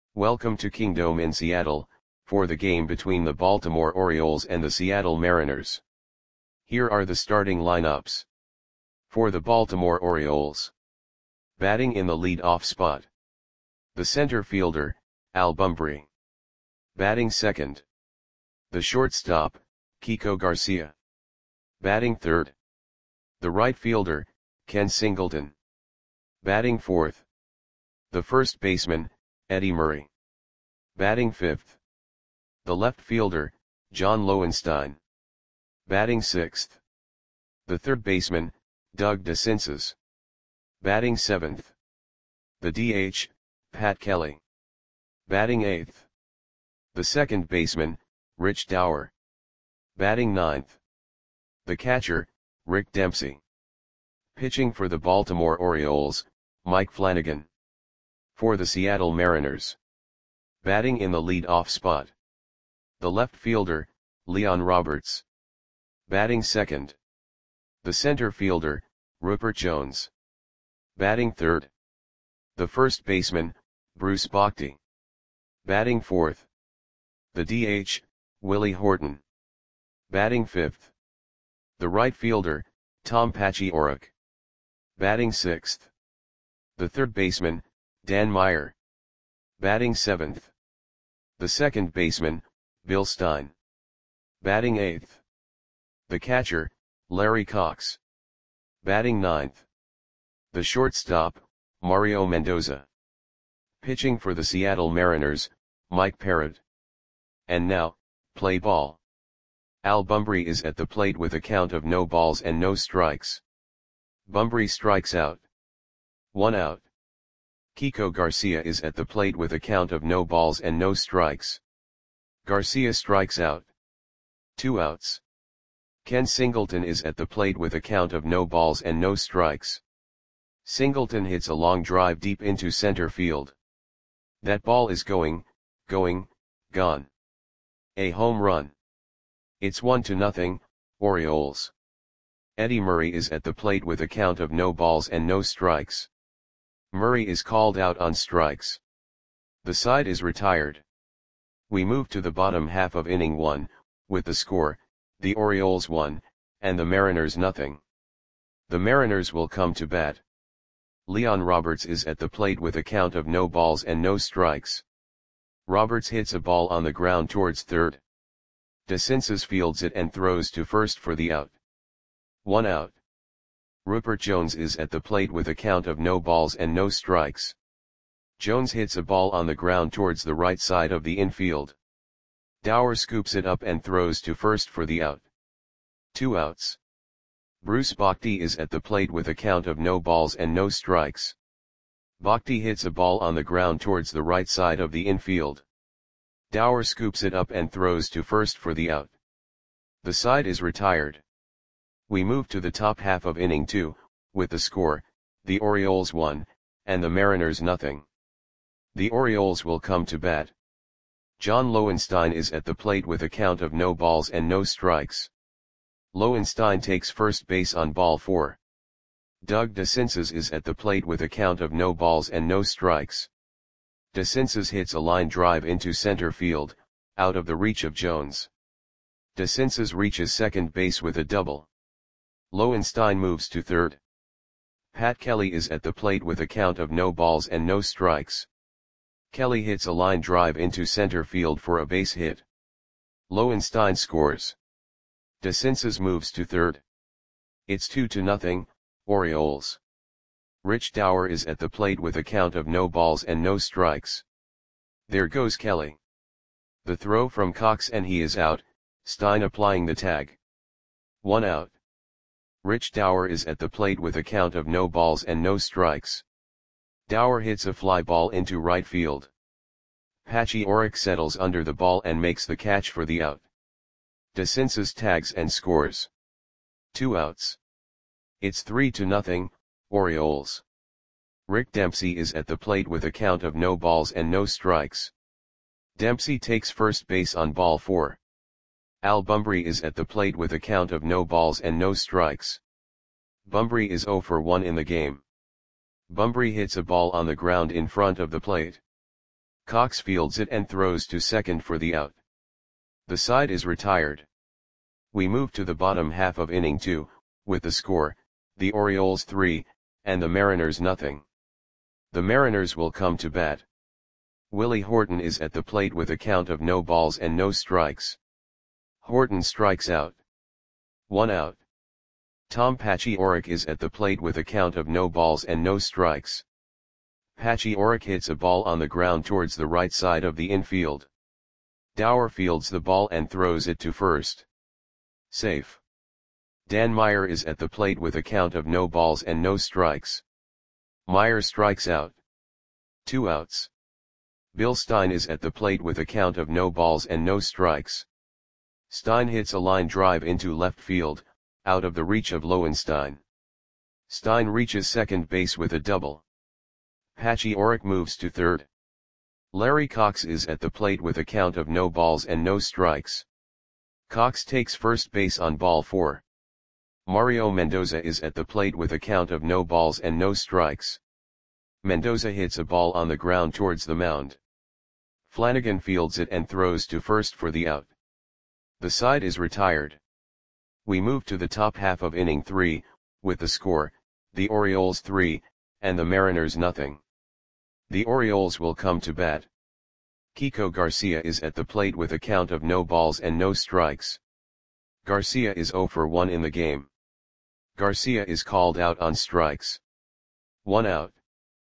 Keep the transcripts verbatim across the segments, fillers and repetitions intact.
Welcome to Kingdome in Seattle, for the game between the Baltimore Orioles and the Seattle Mariners. Here are the starting lineups. For the Baltimore Orioles. Batting in the lead-off spot. The center fielder, Al Bumbry. Batting second. The shortstop, Kiko Garcia. Batting third. The right fielder, Ken Singleton. Batting fourth. The first baseman, Eddie Murray. Batting fifth. The left fielder, John Lowenstein. Batting sixth. The third baseman, Doug DeCinces. Batting seventh. The D H, Pat Kelly. Batting eighth. The second baseman, Rich Dauer. Batting ninth. The catcher, Rick Dempsey. Pitching for the Baltimore Orioles, Mike Flanagan. For the Seattle Mariners. Batting in the lead-off spot. The left fielder, Leon Roberts. Batting second. The center fielder, Rupert Jones. Batting third. The first baseman, Bruce Bochy. Batting fourth. The D H, Willie Horton. Batting fifth. The right fielder, Tom Paciorek. Batting sixth. The third baseman, Dan Meyer. Batting seventh. The second baseman, Bill Stein. Batting eighth. The catcher, Larry Cox. Batting ninth. The shortstop, Mario Mendoza. Pitching for the Seattle Mariners, Mike Parrott. And now, play ball. Al Bumbry is at the plate with a count of no balls and no strikes. Bumbry strikes out. One out. Kiko Garcia is at the plate with a count of no balls and no strikes. Garcia strikes out. Two outs. Ken Singleton is at the plate with a count of no balls and no strikes. Singleton hits a long drive deep into center field. That ball is going, going, gone. A home run. It's one to nothing, Orioles. Eddie Murray is at the plate with a count of no balls and no strikes. Murray is called out on strikes. The side is retired. We move to the bottom half of inning one, with the score, the Orioles one, and the Mariners nothing. The Mariners will come to bat. Leon Roberts is at the plate with a count of no balls and no strikes. Roberts hits a ball on the ground towards third. DeCinces fields it and throws to first for the out. One out. Rupert Jones is at the plate with a count of no balls and no strikes. Jones hits a ball on the ground towards the right side of the infield. Dauer scoops it up and throws to first for the out. Two outs. Bruce Bochy is at the plate with a count of no balls and no strikes. Bochy hits a ball on the ground towards the right side of the infield. Dauer scoops it up and throws to first for the out. The side is retired. We move to the top half of inning two, with the score, the Orioles one, and the Mariners nothing. The Orioles will come to bat. John Lowenstein is at the plate with a count of no balls and no strikes. Lowenstein takes first base on ball four. Doug DeCinces is at the plate with a count of no balls and no strikes. DeCinces hits a line drive into center field, out of the reach of Jones. DeCinces reaches second base with a double. Lowenstein moves to third. Pat Kelly is at the plate with a count of no balls and no strikes. Kelly hits a line drive into center field for a base hit. Lowenstein scores. DeCinces moves to third. It's two to nothing, Orioles. Rich Dauer is at the plate with a count of no balls and no strikes. There goes Kelly. The throw from Cox and he is out, Stein applying the tag. One out. Rich Dauer is at the plate with a count of no balls and no strikes. Dauer hits a fly ball into right field. Paciorek settles under the ball and makes the catch for the out. DeCinces tags and scores. Two outs. It's three to nothing, Orioles. Rick Dempsey is at the plate with a count of no balls and no strikes. Dempsey takes first base on ball four. Al Bumbry is at the plate with a count of no balls and no strikes. Bumbry is zero for one in the game. Bumbry hits a ball on the ground in front of the plate. Cox fields it and throws to second for the out. The side is retired. We move to the bottom half of inning two, with the score, the Orioles three, and the Mariners nothing. The Mariners will come to bat. Willie Horton is at the plate with a count of no balls and no strikes. Horton strikes out. One out. Tom Paciorek is at the plate with a count of no balls and no strikes. Paciorek hits a ball on the ground towards the right side of the infield. Dower fields the ball and throws it to first. Safe. Dan Meyer is at the plate with a count of no balls and no strikes. Meyer strikes out. Two outs. Bill Stein is at the plate with a count of no balls and no strikes. Stein hits a line drive into left field, out of the reach of Lowenstein. Stein reaches second base with a double. Paciorek moves to third. Larry Cox is at the plate with a count of no balls and no strikes. Cox takes first base on ball four. Mario Mendoza is at the plate with a count of no balls and no strikes. Mendoza hits a ball on the ground towards the mound. Flanagan fields it and throws to first for the out. The side is retired. We move to the top half of inning three, with the score, the Orioles three, and the Mariners nothing. The Orioles will come to bat. Kiko Garcia is at the plate with a count of no balls and no strikes. Garcia is zero for one in the game. Garcia is called out on strikes. One out.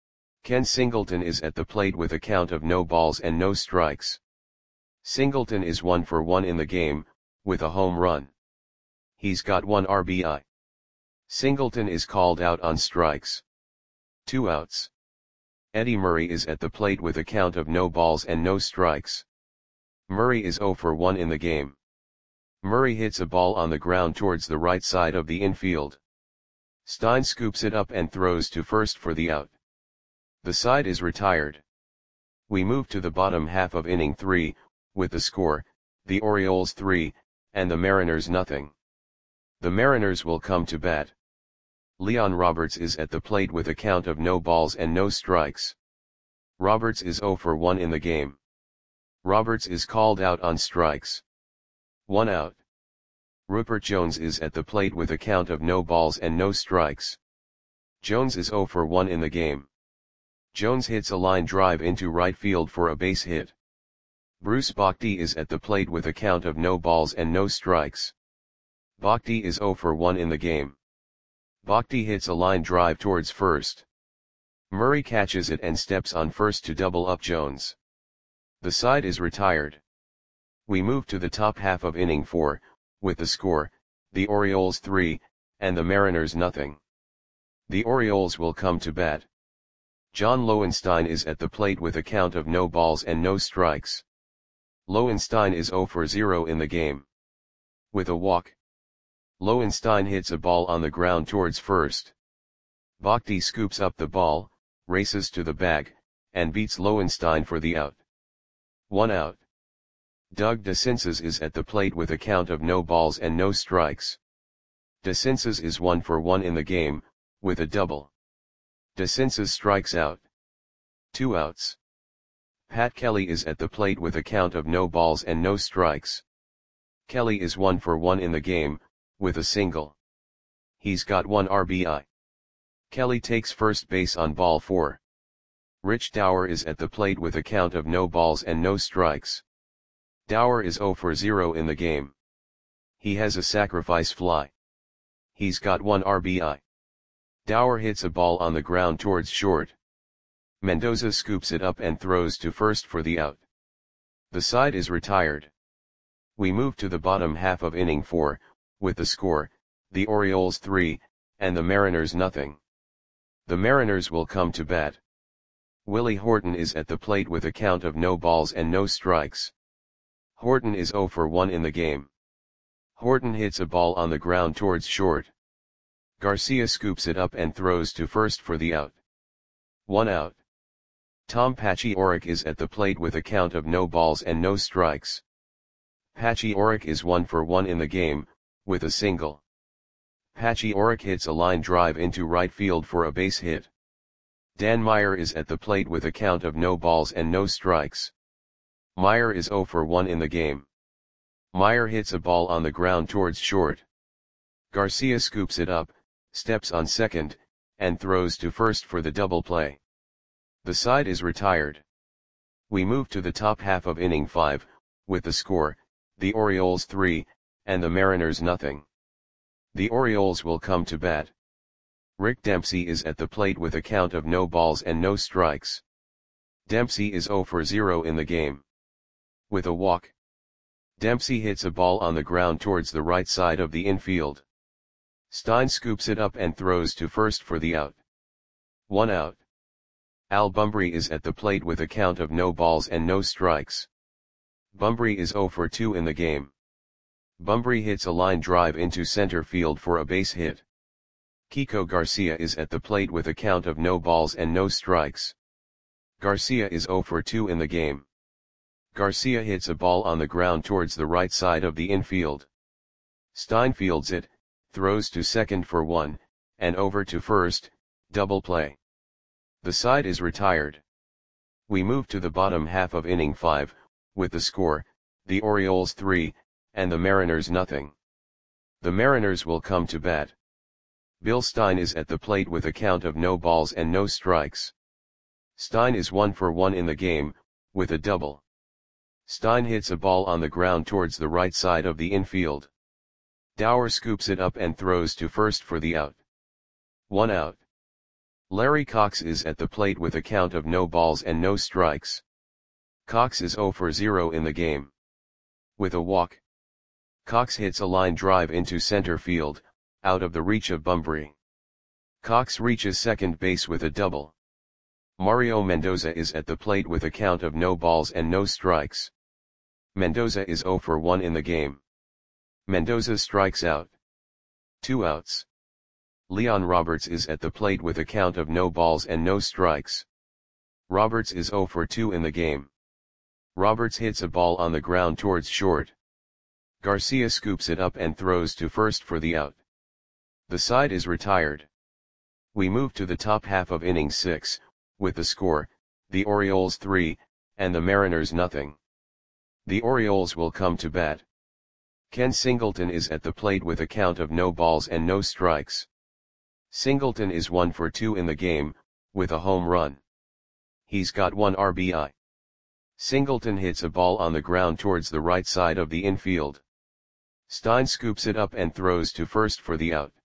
Ken Singleton is at the plate with a count of no balls and no strikes. Singleton is one for one in the game, with a home run. He's got one R B I. Singleton is called out on strikes. Two outs. Eddie Murray is at the plate with a count of no balls and no strikes. Murray is zero for one in the game. Murray hits a ball on the ground towards the right side of the infield. Stein scoops it up and throws to first for the out. The side is retired. We move to the bottom half of inning three, with the score, the Orioles three, and the Mariners nothing. The Mariners will come to bat. Leon Roberts is at the plate with a count of no balls and no strikes. Roberts is zero for one in the game. Roberts is called out on strikes. One out. Rupert Jones is at the plate with a count of no balls and no strikes. Jones is zero for one in the game. Jones hits a line drive into right field for a base hit. Bruce Bochy is at the plate with a count of no balls and no strikes. Bochy is zero for one in the game. Bochy hits a line drive towards first. Murray catches it and steps on first to double up Jones. The side is retired. We move to the top half of inning four, with the score, the Orioles three, and the Mariners nothing. The Orioles will come to bat. John Lowenstein is at the plate with a count of no balls and no strikes. Lowenstein is zero for zero in the game. With a walk. Lowenstein hits a ball on the ground towards first. Bochy scoops up the ball, races to the bag, and beats Lowenstein for the out. One out. Doug DeCinces is at the plate with a count of no balls and no strikes. DeCinces is one for one in the game, with a double. DeCinces strikes out. Two outs. Pat Kelly is at the plate with a count of no balls and no strikes. Kelly is one for one in the game, with a single. He's got one R B I. Kelly takes first base on ball four. Rich Dower is at the plate with a count of no balls and no strikes. Dower is zero for zero in the game. He has a sacrifice fly. He's got one R B I. Dower hits a ball on the ground towards short. Mendoza scoops it up and throws to first for the out. The side is retired. We move to the bottom half of inning four, with the score, the Orioles three, and the Mariners nothing. The Mariners will come to bat. Willie Horton is at the plate with a count of no balls and no strikes. Horton is zero for one in the game. Horton hits a ball on the ground towards short. Garcia scoops it up and throws to first for the out. One out. Tom Paciorek is at the plate with a count of no balls and no strikes. Paciorek is one for one in the game, with a single. Paciorek hits a line drive into right field for a base hit. Dan Meyer is at the plate with a count of no balls and no strikes. Meyer is zero for one in the game. Meyer hits a ball on the ground towards short. Garcia scoops it up, steps on second, and throws to first for the double play. The side is retired. We move to the top half of inning five, with the score, the Orioles three, and the Mariners nothing. The Orioles will come to bat. Rick Dempsey is at the plate with a count of no balls and no strikes. Dempsey is zero for zero in the game. With a walk, Dempsey hits a ball on the ground towards the right side of the infield. Stein scoops it up and throws to first for the out. One out. Al Bumbry is at the plate with a count of no balls and no strikes. Bumbry is zero for two in the game. Bumbry hits a line drive into center field for a base hit. Kiko Garcia is at the plate with a count of no balls and no strikes. Garcia is zero for two in the game. Garcia hits a ball on the ground towards the right side of the infield. Stein fields it, throws to second for one, and over to first, double play. The side is retired. We move to the bottom half of inning five, with the score, the Orioles three, and the Mariners nothing. The Mariners will come to bat. Bill Stein is at the plate with a count of no balls and no strikes. Stein is one for one in the game, with a double. Stein hits a ball on the ground towards the right side of the infield. Dower scoops it up and throws to first for the out. One out. Larry Cox is at the plate with a count of no balls and no strikes. Cox is zero for zero in the game. With a walk, Cox hits a line drive into center field, out of the reach of Bumbry. Cox reaches second base with a double. Mario Mendoza is at the plate with a count of no balls and no strikes. Mendoza is zero for one in the game. Mendoza strikes out. Two outs. Leon Roberts is at the plate with a count of no balls and no strikes. Roberts is zero for two in the game. Roberts hits a ball on the ground towards short. Garcia scoops it up and throws to first for the out. The side is retired. We move to the top half of inning six, with the score, the Orioles three, and the Mariners nothing. The Orioles will come to bat. Ken Singleton is at the plate with a count of no balls and no strikes. Singleton is one for two in the game, with a home run. He's got one R B I. Singleton hits a ball on the ground towards the right side of the infield. Stein scoops it up and throws to first for the out.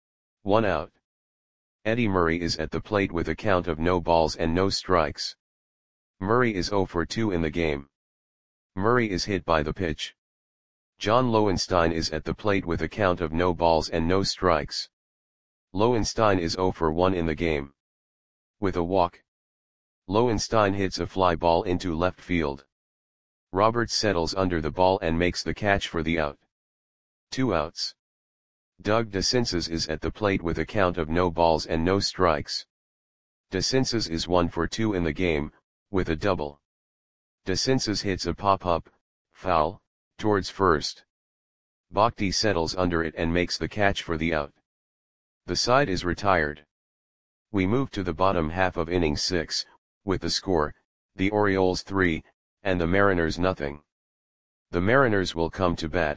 One out. Eddie Murray is at the plate with a count of no balls and no strikes. Murray is zero for two in the game. Murray is hit by the pitch. John Lowenstein is at the plate with a count of no balls and no strikes. Lowenstein is zero for one in the game. With a walk, Lowenstein hits a fly ball into left field. Roberts settles under the ball and makes the catch for the out. Two outs. Doug DeCinces is at the plate with a count of no balls and no strikes. DeCinces is one for two in the game, with a double. DeCinces hits a pop-up, foul, towards first. Bhakti settles under it and makes the catch for the out. The side is retired. We move to the bottom half of inning six, with the score, the Orioles three, and the Mariners nothing. The Mariners will come to bat.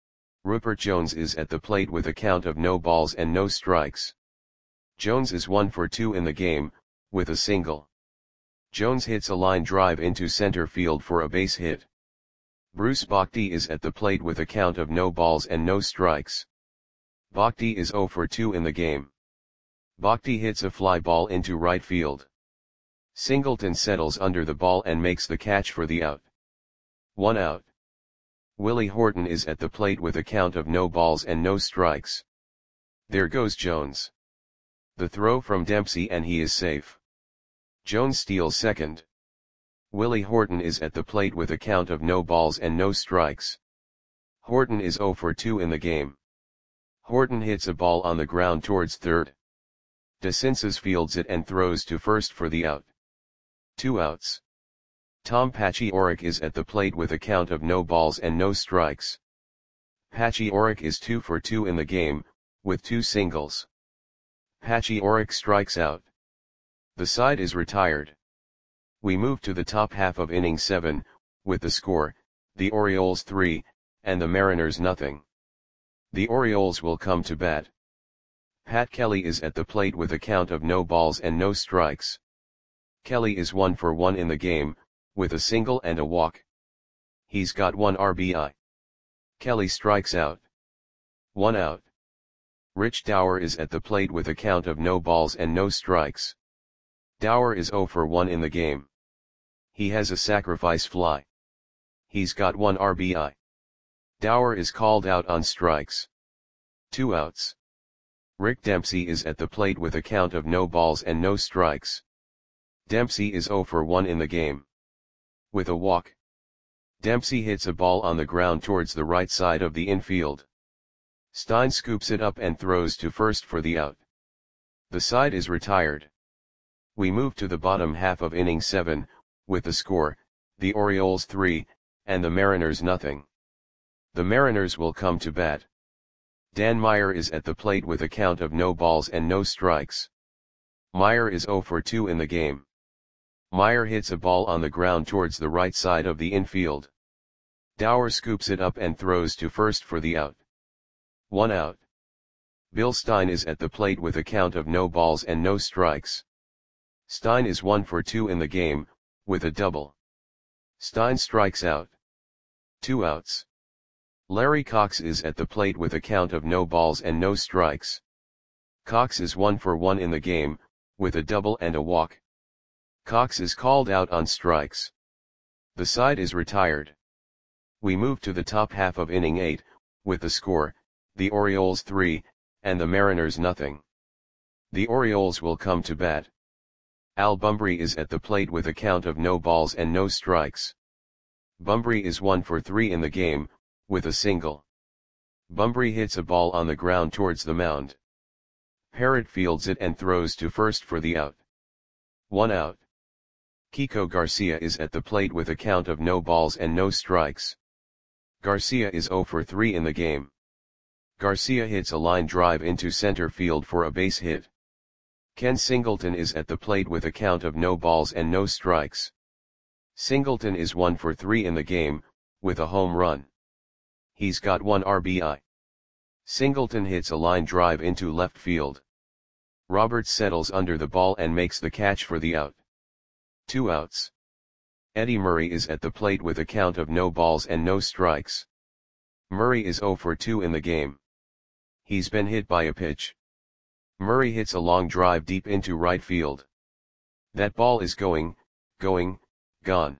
Rupert Jones is at the plate with a count of no balls and no strikes. Jones is one for two in the game, with a single. Jones hits a line drive into center field for a base hit. Bruce Bhakti is at the plate with a count of no balls and no strikes. Bhakti is zero for two in the game. Bhakti hits a fly ball into right field. Singleton settles under the ball and makes the catch for the out. One out. Willie Horton is at the plate with a count of no balls and no strikes. There goes Jones. The throw from Dempsey and he is safe. Jones steals second. Willie Horton is at the plate with a count of no balls and no strikes. Horton is zero for two in the game. Horton hits a ball on the ground towards third. DeCinces fields it and throws to first for the out. Two outs. Tom Pachiorek is at the plate with a count of no balls and no strikes. Pachiorek is two for two in the game, with two singles. Pachiorek strikes out. The side is retired. We move to the top half of inning seven, with the score, the Orioles three, and the Mariners nothing. The Orioles will come to bat. Pat Kelly is at the plate with a count of no balls and no strikes. Kelly is one for one in the game, with a single and a walk. He's got one R B I. Kelly strikes out. One out. Rich Dauer is at the plate with a count of no balls and no strikes. Dauer is zero for one in the game. He has a sacrifice fly. He's got one R B I. Dauer is called out on strikes. Two outs. Rick Dempsey is at the plate with a count of no balls and no strikes. Dempsey is zero for one in the game. With a walk. Dempsey hits a ball on the ground towards the right side of the infield. Stein scoops it up and throws to first for the out. The side is retired. We move to the bottom half of inning seven, with the score, the Orioles three, and the Mariners nothing. The Mariners will come to bat. Dan Meyer is at the plate with a count of no balls and no strikes. Meyer is zero for two in the game. Meyer hits a ball on the ground towards the right side of the infield. Dauer scoops it up and throws to first for the out. One out. Bill Stein is at the plate with a count of no balls and no strikes. Stein is one for two in the game, with a double. Stein strikes out. Two outs. Larry Cox is at the plate with a count of no balls and no strikes. Cox is one for one in the game, with a double and a walk. Cox is called out on strikes. The side is retired. We move to the top half of inning eight, with the score, the Orioles three, and the Mariners nothing. The Orioles will come to bat. Al Bumbry is at the plate with a count of no balls and no strikes. Bumbry is one for three in the game, with a single. Bumbry hits a ball on the ground towards the mound. Parrott fields it and throws to first for the out. One out. Kiko Garcia is at the plate with a count of no balls and no strikes. Garcia is zero for three in the game. Garcia hits a line drive into center field for a base hit. Ken Singleton is at the plate with a count of no balls and no strikes. Singleton is one for three in the game, with a home run. He's got one R B I. Singleton hits a line drive into left field. Roberts settles under the ball and makes the catch for the out. Two outs. Eddie Murray is at the plate with a count of no balls and no strikes. Murray is zero for two in the game. He's been hit by a pitch. Murray hits a long drive deep into right field. That ball is going, going, gone.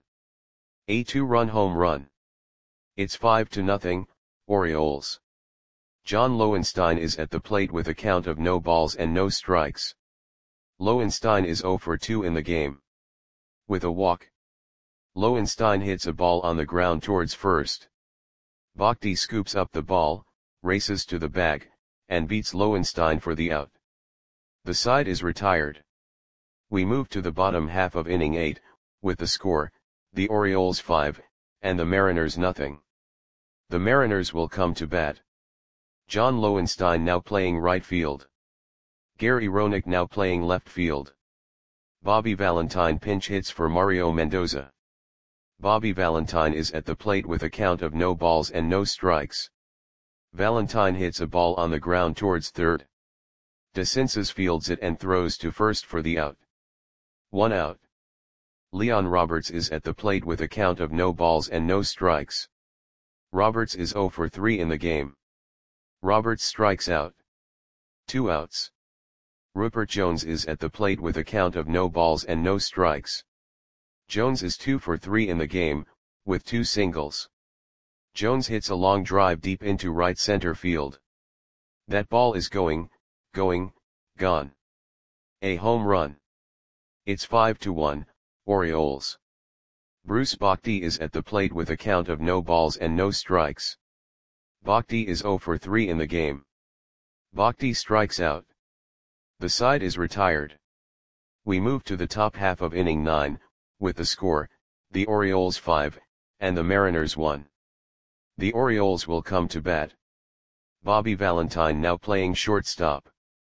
A two-run home run. It's five to nothing, Orioles. John Lowenstein is at the plate with a count of no balls and no strikes. Lowenstein is zero for two in the game. With a walk. Lowenstein hits a ball on the ground towards first. Bhakti scoops up the ball, races to the bag, and beats Lowenstein for the out. The side is retired. We move to the bottom half of inning eight, with the score, the Orioles five, and the Mariners nothing. The Mariners will come to bat. John Lowenstein now playing right field. Gary Roenick now playing left field. Bobby Valentine pinch hits for Mario Mendoza. Bobby Valentine is at the plate with a count of no balls and no strikes. Valentine hits a ball on the ground towards third. DeCinces fields it and throws to first for the out. One out. Leon Roberts is at the plate with a count of no balls and no strikes. Roberts is zero for three in the game. Roberts strikes out. Two outs. Rupert Jones is at the plate with a count of no balls and no strikes. Jones is two for three in the game, with two singles. Jones hits a long drive deep into right center field. That ball is going, going, gone. A home run. It's five to one, Orioles. Bruce Bhakti is at the plate with a count of no balls and no strikes. Bhakti is zero for three in the game. Bhakti strikes out. The side is retired. We move to the top half of inning nine, with the score, the Orioles five, and the Mariners one. The Orioles will come to bat. Bobby Valentine now playing shortstop.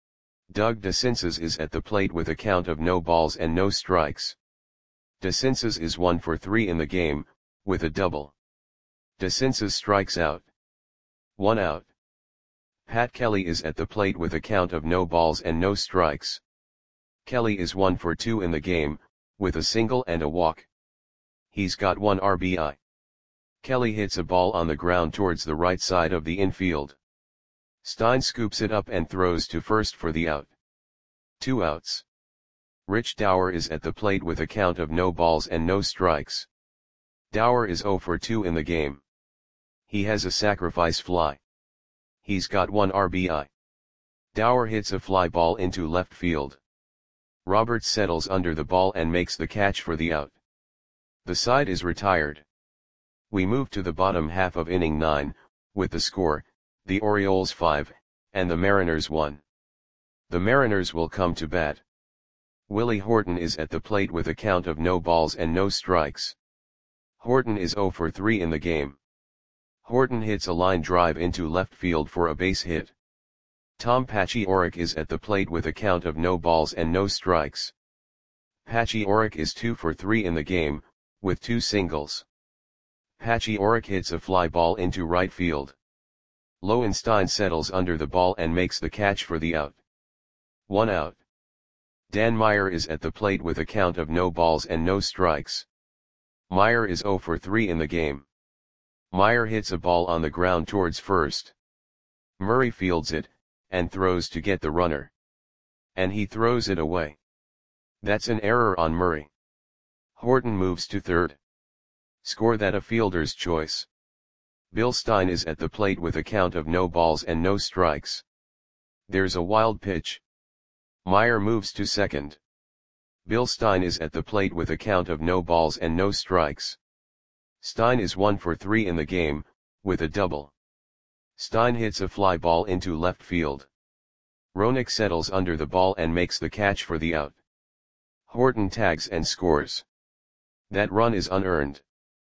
Doug DeCinces is at the plate with a count of no balls and no strikes. DeCinces is one for three in the game, with a double. DeCinces strikes out. One out. Pat Kelly is at the plate with a count of no balls and no strikes. Kelly is one for two in the game, with a single and a walk. He's got one R B I. Kelly hits a ball on the ground towards the right side of the infield. Stein scoops it up and throws to first for the out. Two outs. Rich Dauer is at the plate with a count of no balls and no strikes. Dauer is zero for two in the game. He has a sacrifice fly. He's got one R B I. Dauer hits a fly ball into left field. Roberts settles under the ball and makes the catch for the out. The side is retired. We move to the bottom half of inning nine, with the score, the Orioles five, and the Mariners one. The Mariners will come to bat. Willie Horton is at the plate with a count of no balls and no strikes. Horton is zero for three in the game. Horton hits a line drive into left field for a base hit. Tom Paciorek is at the plate with a count of no balls and no strikes. Paciorek is two for three in the game, with two singles. Paciorek hits a fly ball into right field. Lowenstein settles under the ball and makes the catch for the out. One out. Dan Meyer is at the plate with a count of no balls and no strikes. Meyer is zero for three in the game. Meyer hits a ball on the ground towards first. Murray fields it, and throws to get the runner. And he throws it away. That's an error on Murray. Horton moves to third. Score that a fielder's choice. Bill Stein is at the plate with a count of no balls and no strikes. There's a wild pitch. Meyer moves to second. Bill Stein is at the plate with a count of no balls and no strikes. Stein is one for three in the game, with a double. Stein hits a fly ball into left field. Roenick settles under the ball and makes the catch for the out. Horton tags and scores. That run is unearned.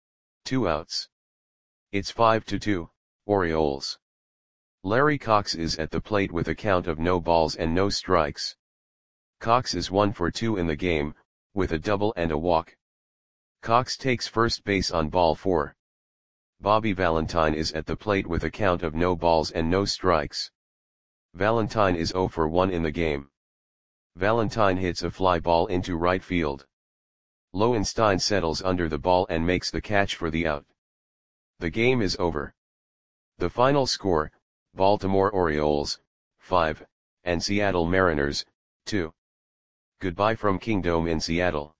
Two outs. It's five to two, Orioles. Larry Cox is at the plate with a count of no balls and no strikes. Cox is one for two in the game, with a double and a walk. Cox takes first base on ball four. Bobby Valentine is at the plate with a count of no balls and no strikes. Valentine is zero for one in the game. Valentine hits a fly ball into right field. Lowenstein settles under the ball and makes the catch for the out. The game is over. The final score, Baltimore Orioles, five, and Seattle Mariners, two. Goodbye from Kingdome in Seattle.